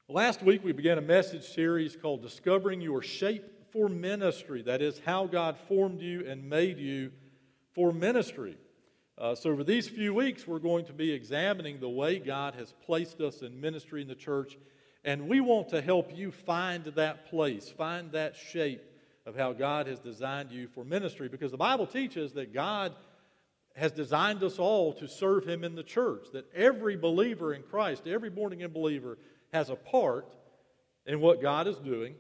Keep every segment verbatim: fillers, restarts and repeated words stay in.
Last week we began a message series called Discovering Your Shape for Ministry. That is, how God formed you and made you for ministry. Uh, so over these few weeks we're going to be examining the way God has placed us in ministry in the church. And we want to help you find that place, find that shape of how God has designed you for ministry. Because the Bible teaches that God has designed us all to serve Him in the church. That every believer in Christ, every born-again believer, has a part in what God is doing,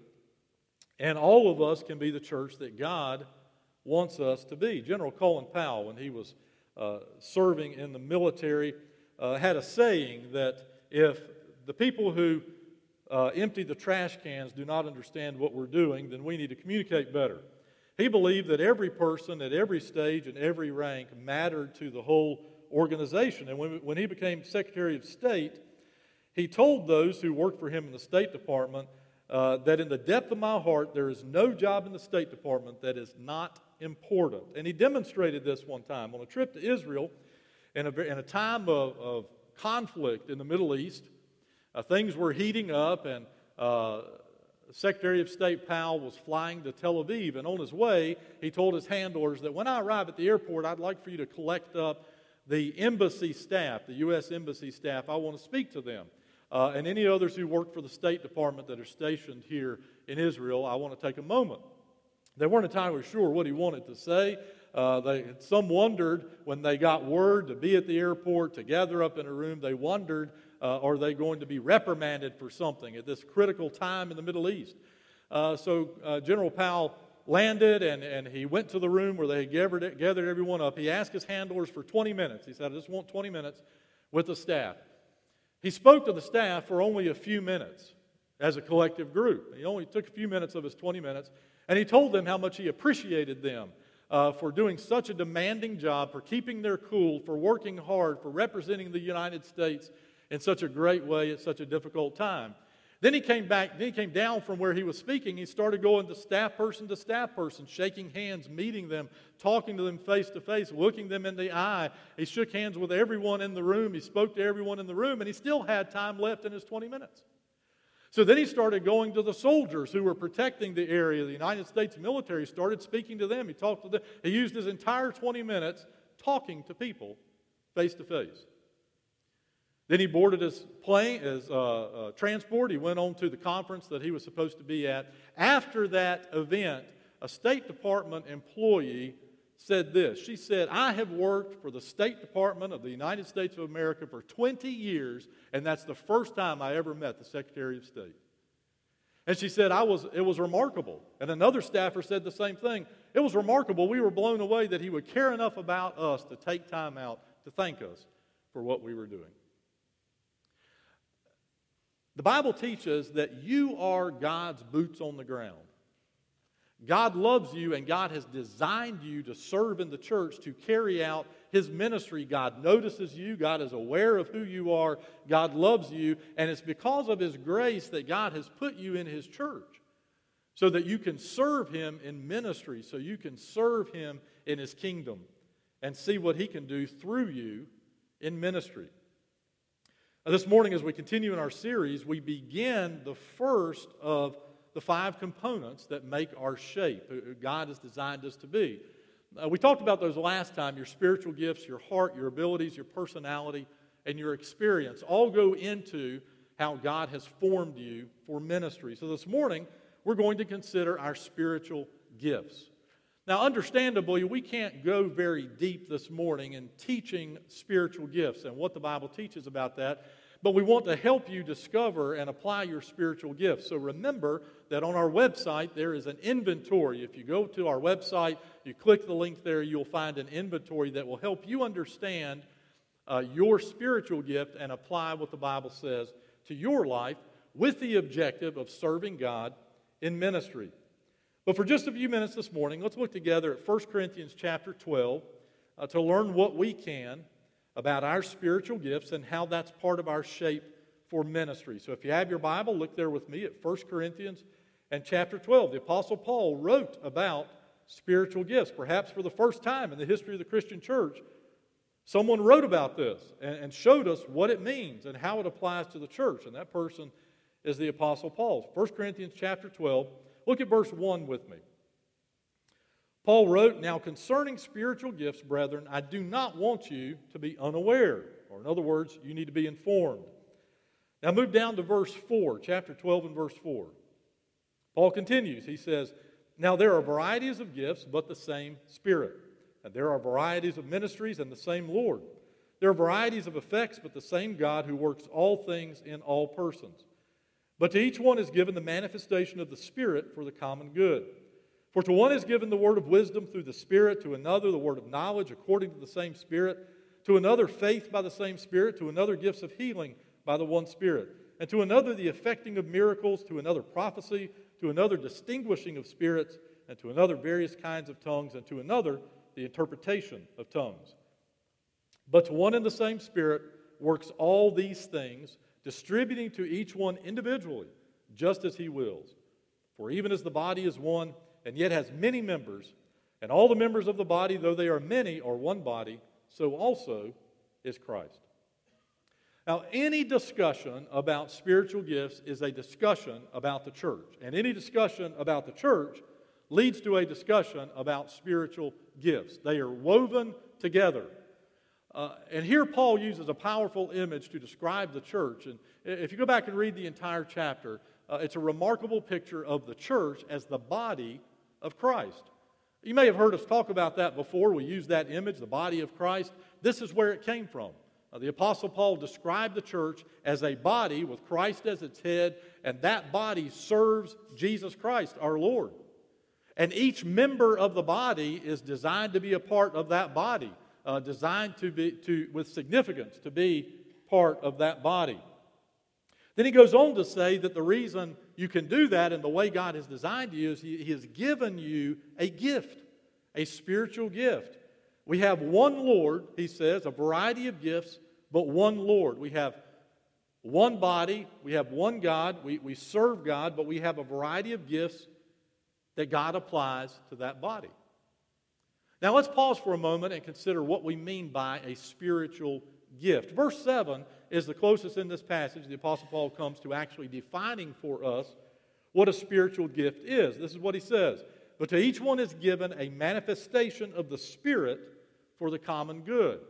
and all of us can be the church that God wants us to be. General Colin Powell, when he was uh, serving in the military, uh, had a saying that if the people who uh, empty the trash cans do not understand what we're doing, then we need to communicate better. He believed that every person at every stage and every rank mattered to the whole organization. And when, when he became Secretary of State, he told those who worked for him in the State Department uh, that in the depth of my heart, there is no job in the State Department that is not important. And he demonstrated this one time on a trip to Israel in a, in a time of, of conflict in the Middle East. Uh, things were heating up, and uh, Secretary of State Powell was flying to Tel Aviv. And on his way, he told his handlers that when I arrive at the airport, I'd like for you to collect up the embassy staff, the U S Embassy staff. I want to speak to them. Uh, and any others who work for the State Department that are stationed here in Israel, I want to take a moment. They weren't entirely sure what he wanted to say. Uh, they, some wondered when they got word to be at the airport, to gather up in a room, they wondered, uh, are they going to be reprimanded for something at this critical time in the Middle East? Uh, so uh, General Powell landed, and, and he went to the room where they had gathered, gathered everyone up. He asked his handlers for twenty minutes. He said, I just want twenty minutes with the staff. He spoke to the staff for only a few minutes as a collective group. He only took a few minutes of his twenty minutes, and he told them how much he appreciated them uh, for doing such a demanding job, for keeping their cool, for working hard, for representing the United States in such a great way at such a difficult time. Then he came back, then he came down from where he was speaking. He started going to staff person to staff person, shaking hands, meeting them, talking to them face to face, looking them in the eye. He shook hands with everyone in the room. He spoke to everyone in the room, and he still had time left in his twenty minutes. So then he started going to the soldiers who were protecting the area. The United States military started speaking to them. He talked to them. He used his entire twenty minutes talking to people face to face. Then he boarded his plane, his uh, uh, transport. He went on to the conference that he was supposed to be at. After that event, a State Department employee said this. She said, I have worked for the State Department of the United States of America for twenty years, and that's the first time I ever met the Secretary of State. And she said, I was, it was remarkable. And another staffer said the same thing. It was remarkable. We were blown away that he would care enough about us to take time out to thank us for what we were doing. The Bible teaches that you are God's boots on the ground. God loves you, and God has designed you to serve in the church, to carry out His ministry. God notices you. God is aware of who you are. God loves you, and it's because of His grace that God has put you in His church so that you can serve Him in ministry, so you can serve Him in His kingdom and see what He can do through you in ministry. This morning, as we continue in our series, we begin the first of the five components that make our shape, who God has designed us to be. Uh, we talked about those last time. Your spiritual gifts, your heart, your abilities, your personality, and your experience all go into how God has formed you for ministry. So this morning, we're going to consider our spiritual gifts. Now, understandably, we can't go very deep this morning in teaching spiritual gifts and what the Bible teaches about that, but we want to help you discover and apply your spiritual gifts. So remember that on our website, there is an inventory. If you go to our website, you click the link there, you'll find an inventory that will help you understand uh, your spiritual gift and apply what the Bible says to your life with the objective of serving God in ministry. But for just a few minutes this morning, let's look together at First Corinthians chapter twelve uh, to learn what we can about our spiritual gifts and how that's part of our shape for ministry. So if you have your Bible, look there with me at First Corinthians and chapter twelve. The Apostle Paul wrote about spiritual gifts. Perhaps for the first time in the history of the Christian church, someone wrote about this and, and showed us what it means and how it applies to the church. And that person is the Apostle Paul's. First Corinthians chapter twelve, look at verse one with me. Paul wrote, "Now concerning spiritual gifts, brethren, I do not want you to be unaware." Or in other words, you need to be informed. Now move down to verse four, chapter twelve and verse four. Paul continues, he says, "Now there are varieties of gifts, but the same Spirit. And there are varieties of ministries, and the same Lord. There are varieties of effects, but the same God who works all things in all persons. But to each one is given the manifestation of the Spirit for the common good. For to one is given the word of wisdom through the Spirit, to another the word of knowledge according to the same Spirit, to another faith by the same Spirit, to another gifts of healing by the one Spirit, and to another the effecting of miracles, to another prophecy, to another distinguishing of spirits, and to another various kinds of tongues, and to another the interpretation of tongues. But to one and the same Spirit works all these things, distributing to each one individually, just as He wills. For even as the body is one, and yet has many members, and all the members of the body, though they are many, are one body, so also is Christ." Now, any discussion about spiritual gifts is a discussion about the church. And any discussion about the church leads to a discussion about spiritual gifts. They are woven together. Uh, and here Paul uses a powerful image to describe the church. And if you go back and read the entire chapter, uh, it's a remarkable picture of the church as the body of Christ. You may have heard us talk about that before. We use that image, the body of Christ. This is where it came from. Uh, the Apostle Paul described the church as a body with Christ as its head, and that body serves Jesus Christ, our Lord. And each member of the body is designed to be a part of that body, uh, designed to be, to, with significance, to be part of that body. Then he goes on to say that the reason you can do that and the way God has designed you is he, he has given you a gift, a spiritual gift. We have one Lord, he says, a variety of gifts, but one Lord. We have one body, we have one God, we, we serve God, but we have a variety of gifts that God applies to that body. Now let's pause for a moment and consider what we mean by a spiritual gift. Verse seven is the closest in this passage the Apostle Paul comes to actually defining for us what a spiritual gift is. This is what he says. "But to each one is given a manifestation of the Spirit for the common good."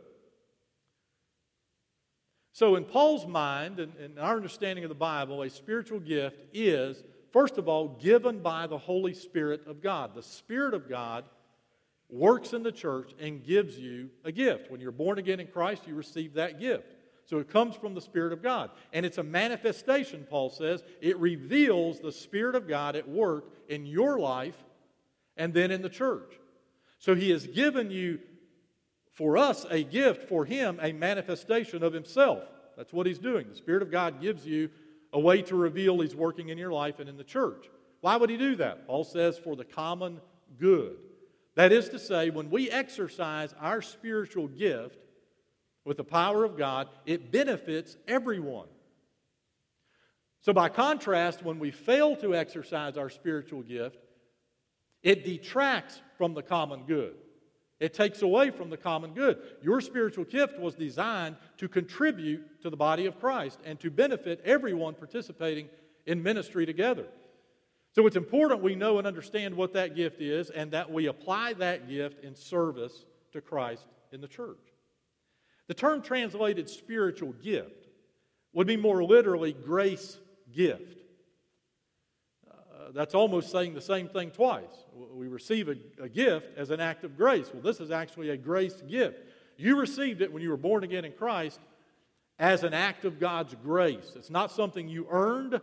So in Paul's mind and, and our understanding of the Bible, a spiritual gift is, first of all, given by the Holy Spirit of God. The Spirit of God works in the church and gives you a gift. When you're born again in Christ, you receive that gift. So it comes from the Spirit of God. And it's a manifestation, Paul says. It reveals the Spirit of God at work in your life and then in the church. So He has given you, for us, a gift, for Him, a manifestation of Himself. That's what He's doing. The Spirit of God gives you a way to reveal He's working in your life and in the church. Why would He do that? Paul says, for the common good. That is to say, when we exercise our spiritual gift with the power of God, it benefits everyone. So by contrast, when we fail to exercise our spiritual gift, it detracts from the common good. It takes away from the common good. Your spiritual gift was designed to contribute to the body of Christ and to benefit everyone participating in ministry together. So it's important we know and understand what that gift is and that we apply that gift in service to Christ in the church. The term translated spiritual gift would be more literally grace gift. Uh, that's almost saying the same thing twice. We receive a, a gift as an act of grace. Well, this is actually a grace gift. You received it when you were born again in Christ as an act of God's grace. It's not something you earned.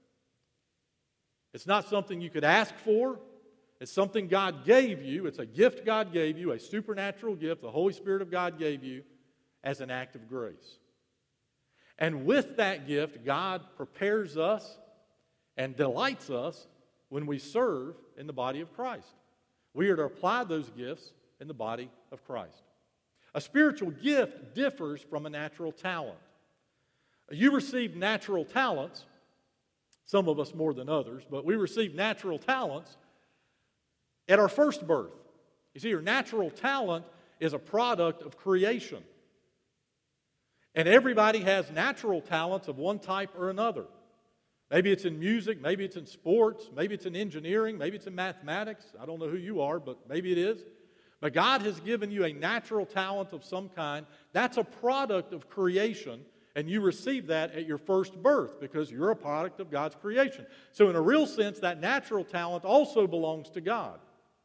It's not something you could ask for. It's something God gave you. It's a gift God gave you, a supernatural gift the Holy Spirit of God gave you as an act of grace. And with that gift, God prepares us and delights us when we serve in the body of Christ. We are to apply those gifts in the body of Christ. A spiritual gift differs from a natural talent. You receive natural talents, some of us more than others, but we receive natural talents at our first birth. You see, your natural talent is a product of creation. And everybody has natural talents of one type or another. Maybe it's in music, maybe it's in sports, maybe it's in engineering, maybe it's in mathematics. I don't know who you are, but maybe it is. But God has given you a natural talent of some kind. That's a product of creation, and you receive that at your first birth because you're a product of God's creation. So in a real sense, that natural talent also belongs to God.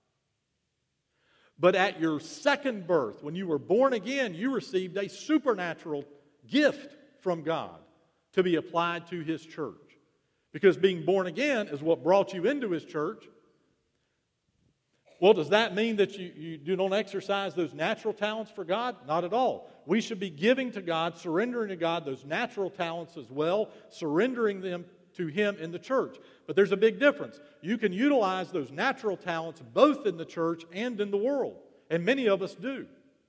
But at your second birth, when you were born again, you received a supernatural gift from God to be applied to His church. Because being born again is what brought you into His church. Well, does that mean that you, you do not exercise those natural talents for God? Not at all. We should be giving to God, surrendering to God those natural talents as well, surrendering them to Him in the church. But there's a big difference. You can utilize those natural talents both in the church and in the world. And many of us do.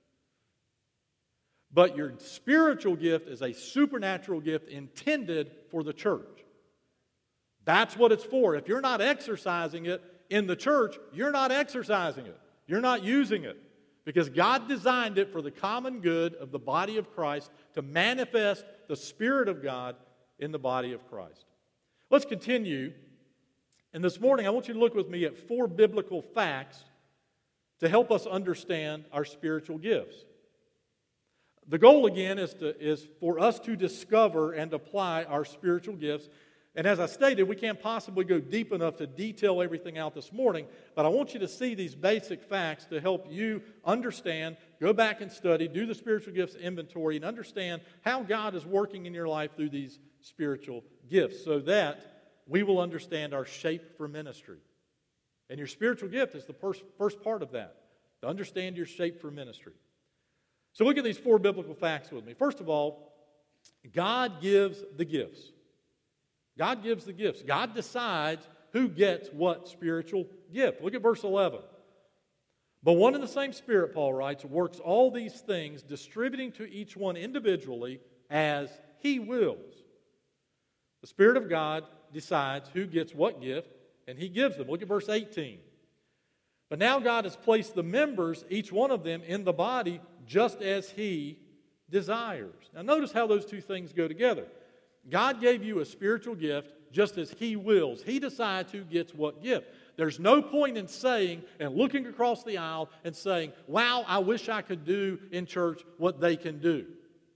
But your spiritual gift is a supernatural gift intended for the church. That's what it's for. If you're not exercising it in the church, you're not exercising it. You're not using it. Because God designed it for the common good of the body of Christ to manifest the Spirit of God in the body of Christ. Let's continue. And this morning I want you to look with me at four biblical facts to help us understand our spiritual gifts. The goal again is, to, is for us to discover and apply our spiritual gifts. And as I stated, we can't possibly go deep enough to detail everything out this morning, but I want you to see these basic facts to help you understand, go back and study, do the spiritual gifts inventory, and understand how God is working in your life through these spiritual gifts so that we will understand our shape for ministry. And your spiritual gift is the first, first part of that, to understand your shape for ministry. So look at these four biblical facts with me. First of all, God gives the gifts. God gives the gifts. God decides who gets what spiritual gift. Look at verse eleven. But one and the same Spirit, Paul writes, works all these things, distributing to each one individually as He wills. The Spirit of God decides who gets what gift, and He gives them. Look at verse eighteen. But now God has placed the members, each one of them, in the body just as He desires. Now notice how those two things go together. God gave you a spiritual gift just as He wills. He decides who gets what gift. There's no point in saying and looking across the aisle and saying, wow, I wish I could do in church what they can do.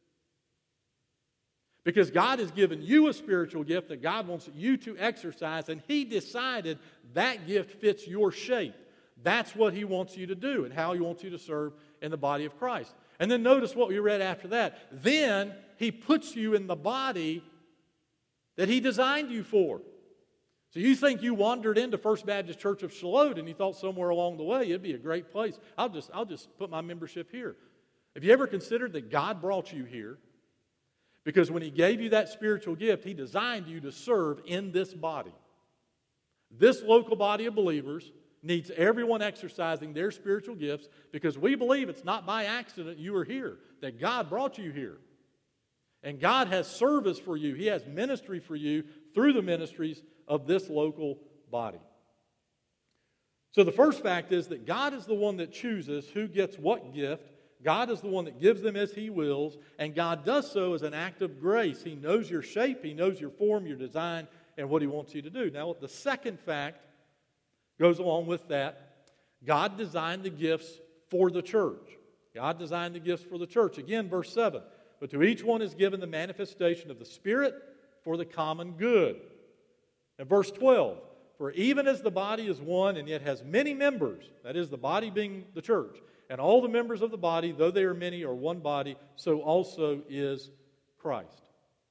Because God has given you a spiritual gift that God wants you to exercise, and He decided that gift fits your shape. That's what He wants you to do and how He wants you to serve in the body of Christ. And then notice what we read after that. Then He puts you in the body that He designed you for. So you think you wandered into First Baptist Church of Shalot and you thought somewhere along the way it'd be a great place. I'll just, I'll just put my membership here. Have you ever considered that God brought you here? Because when He gave you that spiritual gift, He designed you to serve in this body. This local body of believers needs everyone exercising their spiritual gifts because we believe it's not by accident you are here, that God brought you here. And God has service for you. He has ministry for you through the ministries of this local body. So the first fact is that God is the one that chooses who gets what gift. God is the one that gives them as He wills, and God does so as an act of grace. He knows your shape, He knows your form, your design, and what He wants you to do. Now, the second fact goes along with that. God designed the gifts for the church. God designed the gifts for the church. Again, verse seven. But to each one is given the manifestation of the Spirit for the common good. And verse twelve. For even as the body is one and yet has many members, that is, the body being the church, and all the members of the body, though they are many, are one body, so also is Christ.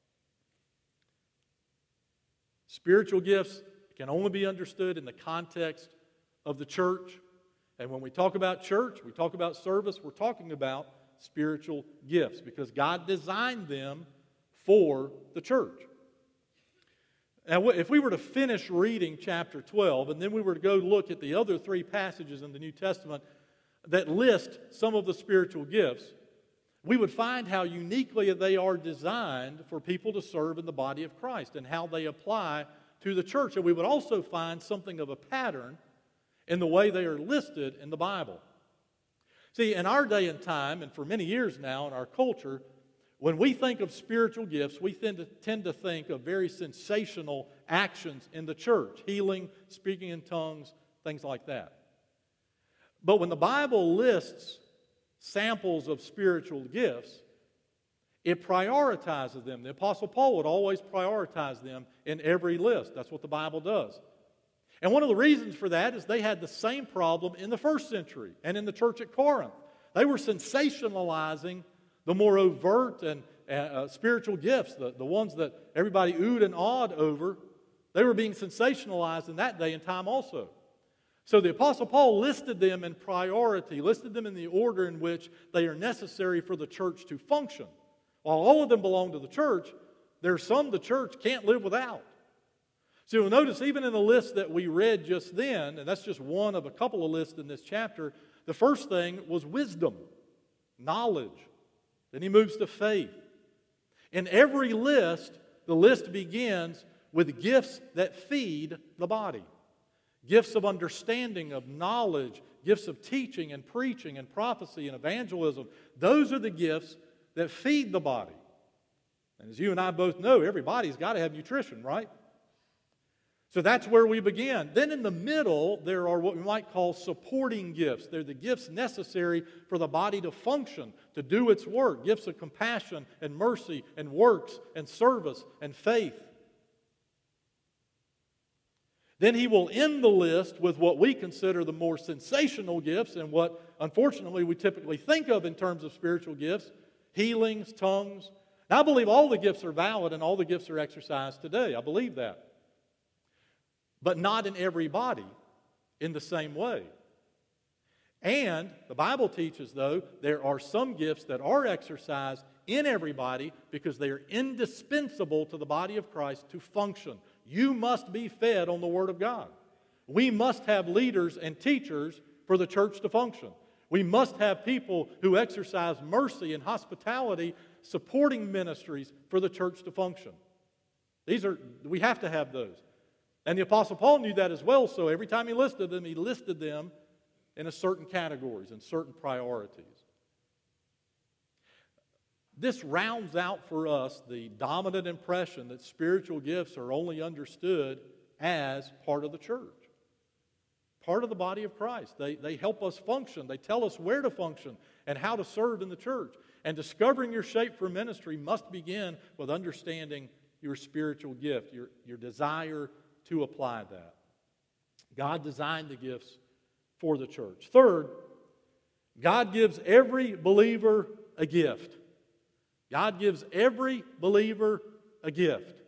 Spiritual gifts can only be understood in the context of the church. And when we talk about church, we talk about service, we're talking about spiritual gifts because God designed them for the church. Now, if we were to finish reading chapter twelve and then we were to go look at the other three passages in the New Testament that list some of the spiritual gifts, we would find how uniquely they are designed for people to serve in the body of Christ and how they apply to the church. And we would also find something of a pattern in the way they are listed in the Bible. See, in our day and time, and for many years now in our culture, When we think of spiritual gifts, we tend to, tend to think of very sensational actions in the church, healing, speaking in tongues, things like that. But when the Bible lists samples of spiritual gifts, it prioritizes them. The Apostle Paul would always prioritize them in every list. That's what the Bible does. And one of the reasons for that is they had the same problem in the first century and in the church at Corinth. They were sensationalizing the more overt and uh, spiritual gifts, the, the ones that everybody oohed and awed over. They were being sensationalized in that day and time also. So the Apostle Paul listed them in priority, listed them in the order in which they are necessary for the church to function. While all of them belong to the church, there are some the church can't live without. So you'll notice even in the list that we read just then, and that's just one of a couple of lists in this chapter, the first thing was wisdom, knowledge. Then he moves to faith. In every list, the list begins with gifts that feed the body. Gifts of understanding, of knowledge, gifts of teaching and preaching and prophecy and evangelism. Those are the gifts that feed the body. And as you and I both know, everybody's got to have nutrition, right? So that's where we begin. Then in the middle, there are what we might call supporting gifts. They're the gifts necessary for the body to function, to do its work. Gifts of compassion and mercy and works and service and faith. Then he will end the list with what we consider the more sensational gifts and what, unfortunately, we typically think of in terms of spiritual gifts, healings, tongues. Now, I believe all the gifts are valid and all the gifts are exercised today. I believe that. But not in every body in the same way. And the Bible teaches, though, there are some gifts that are exercised in everybody because they are indispensable to the body of Christ to function. You must be fed on the Word of God. We must have leaders and teachers for the church to function. We must have people who exercise mercy and hospitality, supporting ministries for the church to function. These are, we have to have those. And the Apostle Paul knew that as well, so every time he listed them, he listed them in a certain categories and certain priorities. This rounds out for us the dominant impression that spiritual gifts are only understood as part of the church, part of the body of Christ. They, they help us function. They tell us where to function and how to serve in the church. And discovering your shape for ministry must begin with understanding your spiritual gift, your, your desire to apply that. God designed the gifts for the church. Third, God gives every believer a gift. God gives every believer a gift.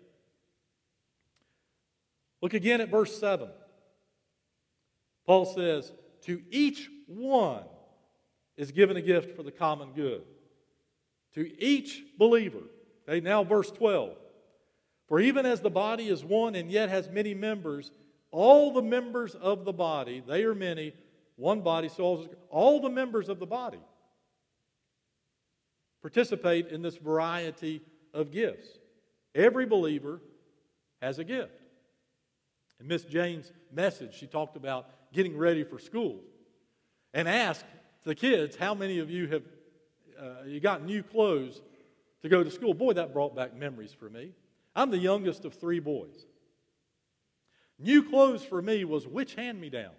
Look again at verse seven. Paul says, to each one is given a gift for the common good. To each believer. Okay, now verse twelve. For even as the body is one and yet has many members, all the members of the body, they are many, one body, so all, all the members of the body participate in this variety of gifts. Every believer has a gift. In Miss Jane's message, she talked about getting ready for school and asked the kids, how many of you have uh, you got new clothes to go to school? Boy, that brought back memories for me. I'm the youngest of three boys. New clothes for me was which hand-me-down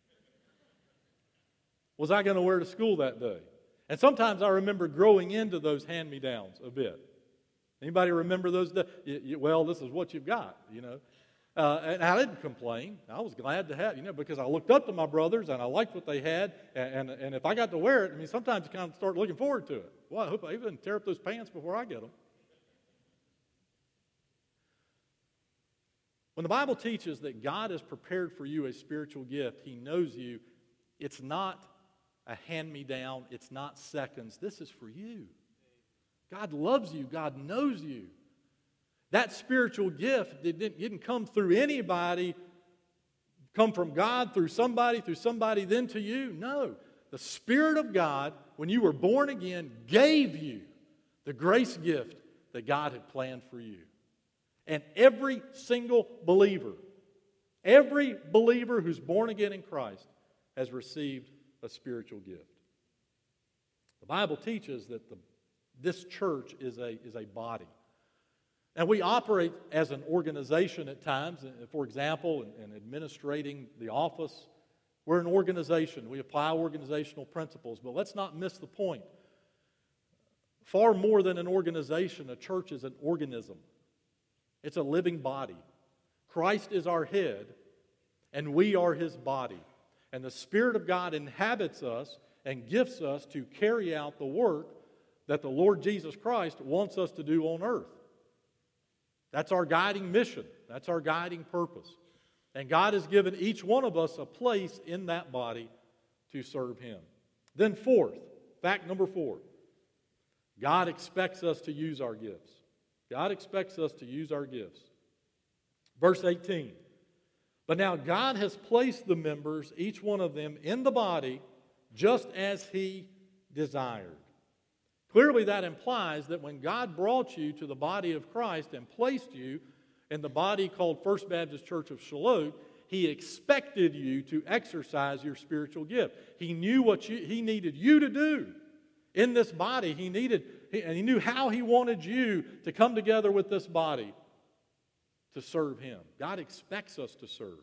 was I going to wear to school that day? And sometimes I remember growing into those hand-me-downs a bit. Anybody remember those days? You, you, well, this is what you've got, you know. Uh, and I didn't complain. I was glad to have, you know, because I looked up to my brothers and I liked what they had. And, and, and if I got to wear it, I mean, sometimes you kind of start looking forward to it. Well, I hope I even tear up those pants before I get them. When the Bible teaches that God has prepared for you a spiritual gift, He knows you, it's not a hand-me-down, it's not seconds. This is for you. God loves you. God knows you. That spiritual gift didn't, didn't come through anybody, come from God, through somebody, through somebody, then to you. No. The Spirit of God, when you were born again, gave you the grace gift that God had planned for you. And every single believer, every believer who's born again in Christ has received a spiritual gift. The Bible teaches that the This church is a, is a body. And we operate as an organization at times. For example, in, in administrating the office, we're an organization. We apply organizational principles. But let's not miss the point. Far more than an organization, a church is an organism. It's a living body. Christ is our head, and we are His body. And the Spirit of God inhabits us and gifts us to carry out the work that the Lord Jesus Christ wants us to do on earth. That's our guiding mission. That's our guiding purpose. And God has given each one of us a place in that body to serve Him. Then fourth, fact number four, God expects us to use our gifts. God expects us to use our gifts. Verse eighteen, but now God has placed the members, each one of them, in the body just as He desired. Clearly that implies that when God brought you to the body of Christ and placed you in the body called First Baptist Church of Shalot, He expected you to exercise your spiritual gift. He knew what you, He needed you to do in this body. He needed, and He knew how He wanted you to come together with this body to serve Him. God expects us to serve.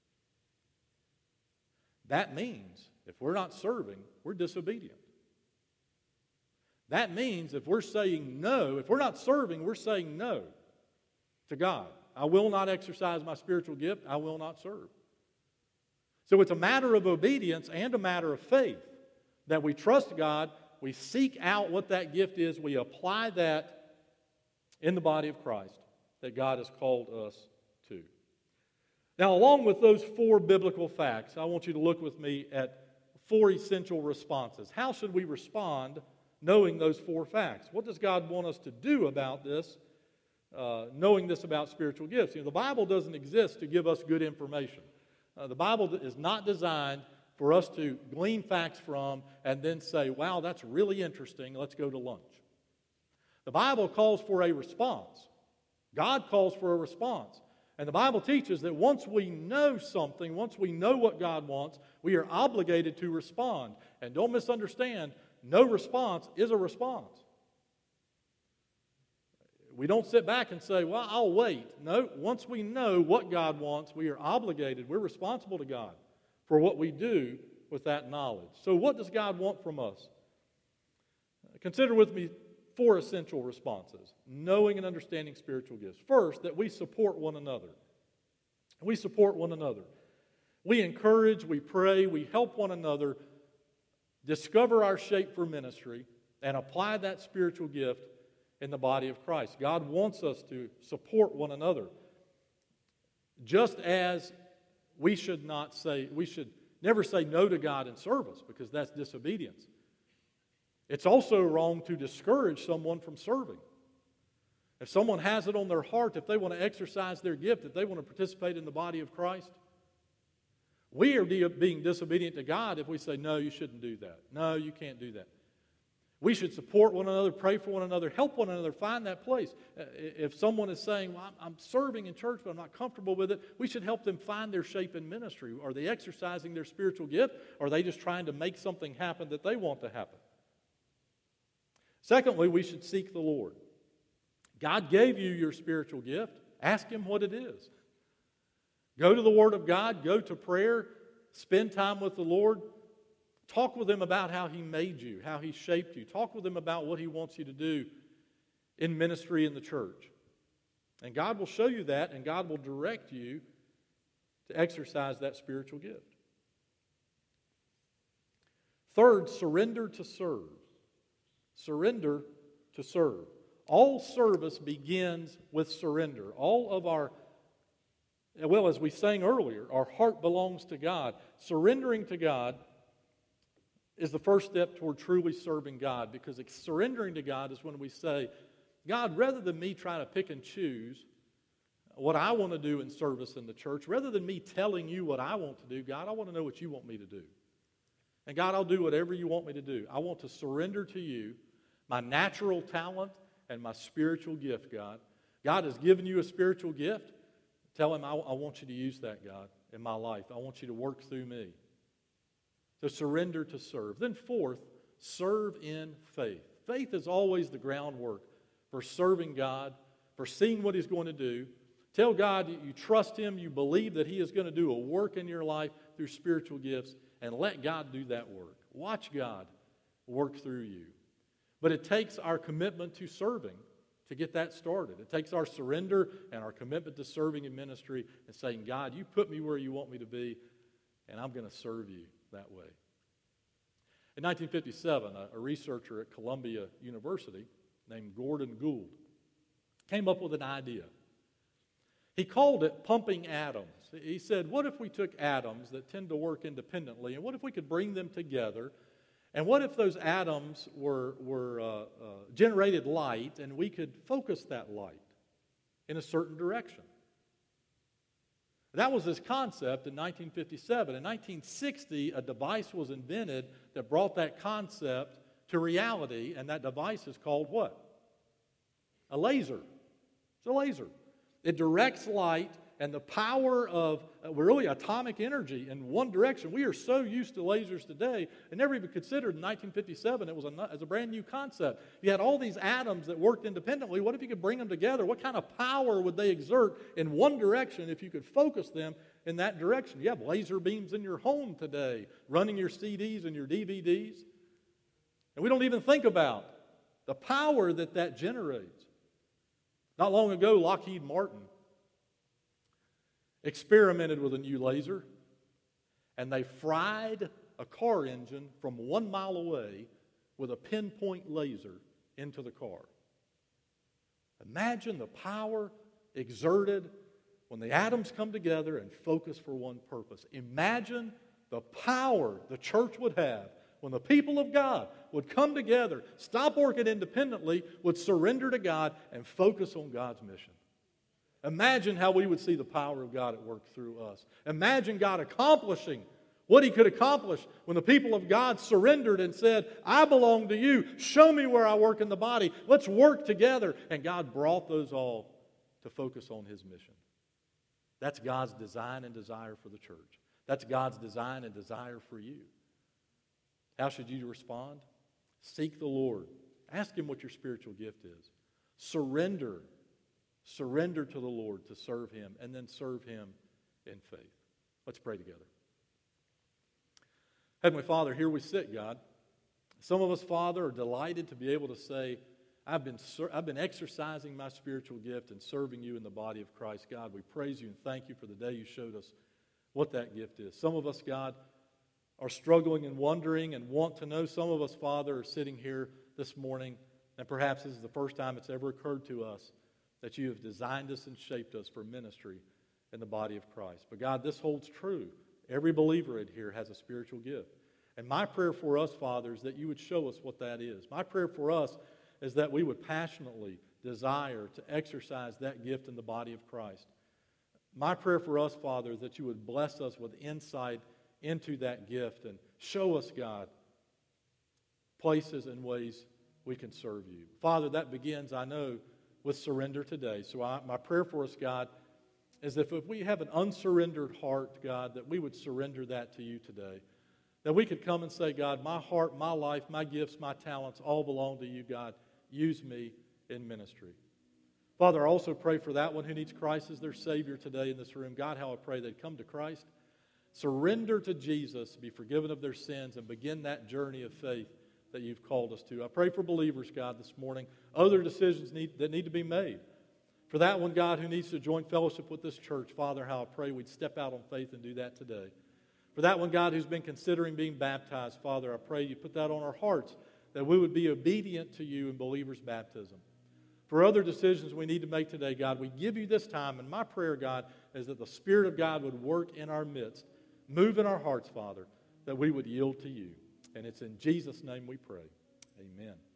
That means if we're not serving, we're disobedient. That means if we're saying no, if we're not serving, we're saying no to God. I will not exercise my spiritual gift. I will not serve. So it's a matter of obedience and a matter of faith that we trust God, we seek out what that gift is, we apply that in the body of Christ that God has called us to. Now, along with those four biblical facts, I want you to look with me at four essential responses. How should we respond knowing those four facts? What does God want us to do about this, uh, knowing this about spiritual gifts? You know, the Bible doesn't exist to give us good information. Uh, the Bible is not designed for us to glean facts from and then say, wow, that's really interesting, let's go to lunch. The Bible calls for a response. God calls for a response. And the Bible teaches that once we know something, once we know what God wants, we are obligated to respond. And don't misunderstand, no response is a response. We don't sit back and say, well, I'll wait. No, once we know what God wants, we are obligated, we're responsible to God for what we do with that knowledge. So what does God want from us? Consider with me four essential responses. Knowing and understanding spiritual gifts. First, that we support one another. We support one another. We encourage, we pray, we help one another discover our shape for ministry and apply that spiritual gift in the body of Christ. God wants us to support one another. Just as we should not say, we should never say no to God in service because that's disobedience. It's also wrong to discourage someone from serving. If someone has it on their heart, if they want to exercise their gift, if they want to participate in the body of Christ, we are de- being disobedient to God if we say, no, you shouldn't do that. No, you can't do that. We should support one another, pray for one another, help one another find that place. Uh, if someone is saying, well, I'm, I'm serving in church, but I'm not comfortable with it, we should help them find their shape in ministry. Are they exercising their spiritual gift, or are they just trying to make something happen that they want to happen? Secondly, we should seek the Lord. God gave you your spiritual gift. Ask Him what it is. Go to the Word of God. Go to prayer. Spend time with the Lord. Talk with Him about how He made you, how He shaped you. Talk with Him about what He wants you to do in ministry in the church. And God will show you that, and God will direct you to exercise that spiritual gift. Third, surrender to serve. Surrender to serve. All service begins with surrender. All of our, well, as we sang earlier, our heart belongs to God. Surrendering to God is the first step toward truly serving God, because surrendering to God is when we say, God, rather than me trying to pick and choose what I want to do in service in the church, rather than me telling you what I want to do, God, I want to know what you want me to do. And God, I'll do whatever you want me to do. I want to surrender to you my natural talent and my spiritual gift, God. God has given you a spiritual gift. Tell Him, I, I want you to use that, God, in my life. I want you to work through me. So surrender to serve. Then fourth, serve in faith. Faith is always the groundwork for serving God, for seeing what He's going to do. Tell God that you trust Him, you believe that He is going to do a work in your life through spiritual gifts, and let God do that work. Watch God work through you. But it takes our commitment to serving to get that started. It takes our surrender and our commitment to serving in ministry and saying, God, you put me where you want me to be, and I'm going to serve you that way. In nineteen fifty-seven, a, a researcher at Columbia University named Gordon Gould came up with an idea. He called it pumping atoms. He said, what if we took atoms that tend to work independently, and what if we could bring them together? And what if those atoms were, were uh, uh, generated light, and we could focus that light in a certain direction? That was his concept in nineteen fifty-seven. In nineteen sixty, a device was invented that brought that concept to reality, and that device is called what? A laser. It's a laser. It directs light and the power of uh, really atomic energy in one direction. We are so used to lasers today, and never even considered in nineteen fifty-seven it was a, as a brand new concept. You had all these atoms that worked independently. What if you could bring them together? What kind of power would they exert in one direction if you could focus them in that direction? You have laser beams in your home today, running your C Ds and your D V Ds. And we don't even think about the power that that generates. Not long ago, Lockheed Martin experimented with a new laser, and they fried a car engine from one mile away with a pinpoint laser into the car. Imagine the power exerted when the atoms come together and focus for one purpose. Imagine the power the church would have when the people of God would come together, stop working independently, would surrender to God, and focus on God's mission. Imagine how we would see the power of God at work through us. Imagine God accomplishing what He could accomplish when the people of God surrendered and said, I belong to you. Show me where I work in the body. Let's work together. And God brought those all to focus on His mission. That's God's design and desire for the church. That's God's design and desire for you. How should you respond? Seek the Lord. Ask Him what your spiritual gift is. Surrender. Surrender to the Lord to serve Him, and then serve Him in faith. Let's pray together. Heavenly Father, here we sit, God. Some of us, Father, are delighted to be able to say, I've been, I've been exercising my spiritual gift and serving you in the body of Christ. God, we praise you and thank you for the day you showed us what that gift is. Some of us, God, are struggling and wondering and want to know. Some of us, Father, are sitting here this morning, and perhaps this is the first time it's ever occurred to us that you have designed us and shaped us for ministry in the body of Christ. But God, this holds true. Every believer in here has a spiritual gift. And my prayer for us, Father, is that you would show us what that is. My prayer for us is that we would passionately desire to exercise that gift in the body of Christ. My prayer for us, Father, is that you would bless us with insight into that gift and show us, God, places and ways we can serve you. Father, that begins, I know, with surrender today. So I, my prayer for us, God, is that if we have an unsurrendered heart, God, that we would surrender that to you today. That we could come and say, God, my heart, my life, my gifts, my talents all belong to you, God. Use me in ministry. Father, I also pray for that one who needs Christ as their Savior today in this room. God, how I pray they'd come to Christ, surrender to Jesus, be forgiven of their sins, and begin that journey of faith that you've called us to. I pray for believers, God, this morning. Other decisions need, that need to be made. For that one, God, who needs to join fellowship with this church, Father, how I pray we'd step out on faith and do that today. For that one, God, who's been considering being baptized, Father, I pray you put that on our hearts, that we would be obedient to you in believers' baptism. For other decisions we need to make today, God, we give you this time, and my prayer, God, is that the Spirit of God would work in our midst, move in our hearts, Father, that we would yield to you. And it's in Jesus' name we pray. Amen.